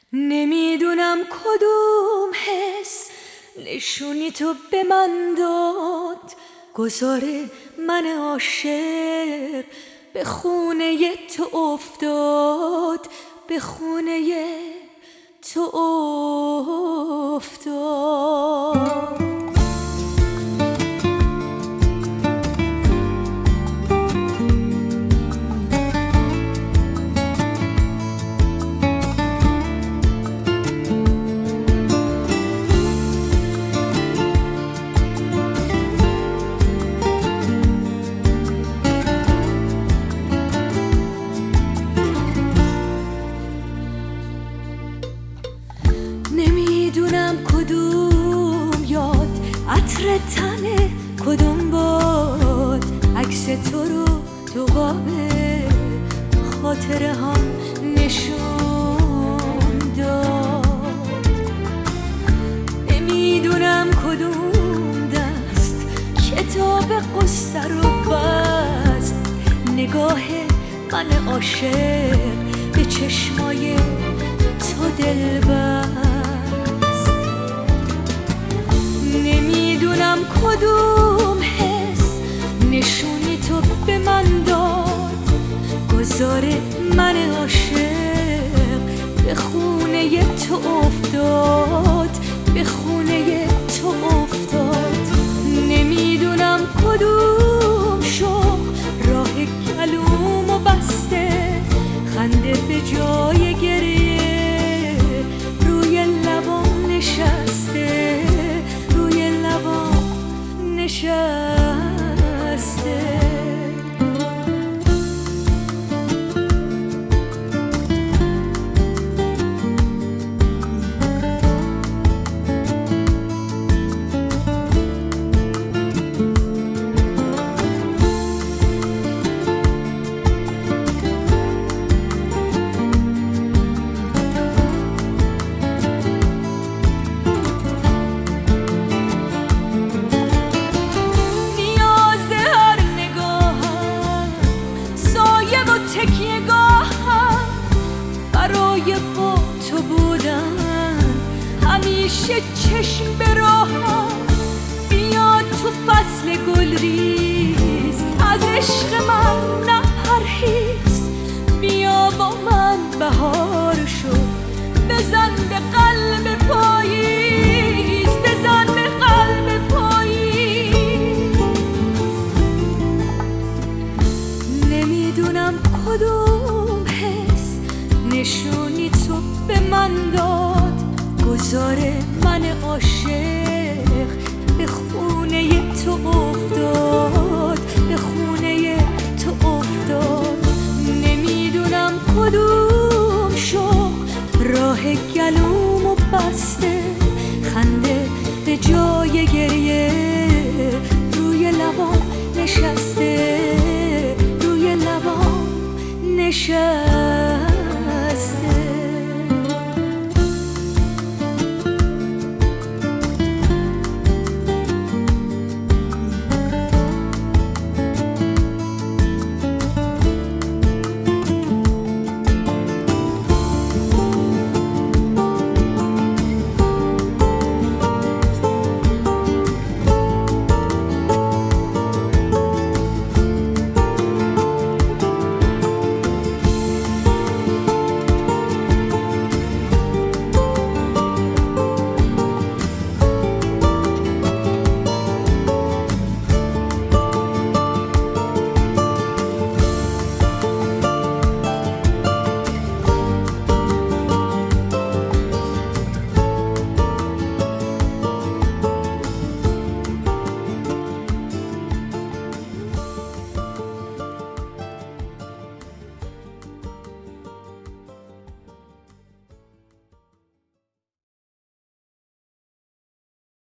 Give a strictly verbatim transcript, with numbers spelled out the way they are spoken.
نمیدونم کدوم حس نشونی تو به من داد، گذاره من عاشق به خونه تو افتاد، به خونه تو افتاد. نمیدونم کدوم یاد عطر تنه، کدوم باد عکس تو رو تو قاب خاطره هم نشون داد. نمیدونم کدوم دست کتاب قصه رو بست، نگاه من عاشق به چشمای تو دلبست. نمیدونم کدوم حس نشونی تو به من داد، گذاره من عاشق به خونه تو افتاد، به خونه تو افتاد. نمیدونم کدوم شوق راه گلومو بسته، خنده به جای گریه روی لبام نشسته، روی لبام نشسته. برای با تو بودن همیشه چشم به راهم، بیا تو فصل گلریز از عشق من نپرهیز، بیا با من بهار شو، بزن به قلب پاییز، بزن به قلب پاییز. نمیدونم کدوم نشونی تو به من داد، گذاره من عاشق به خونه تو افتاد، به خونه تو افتاد. نمیدونم کدوم شوق راه گلوم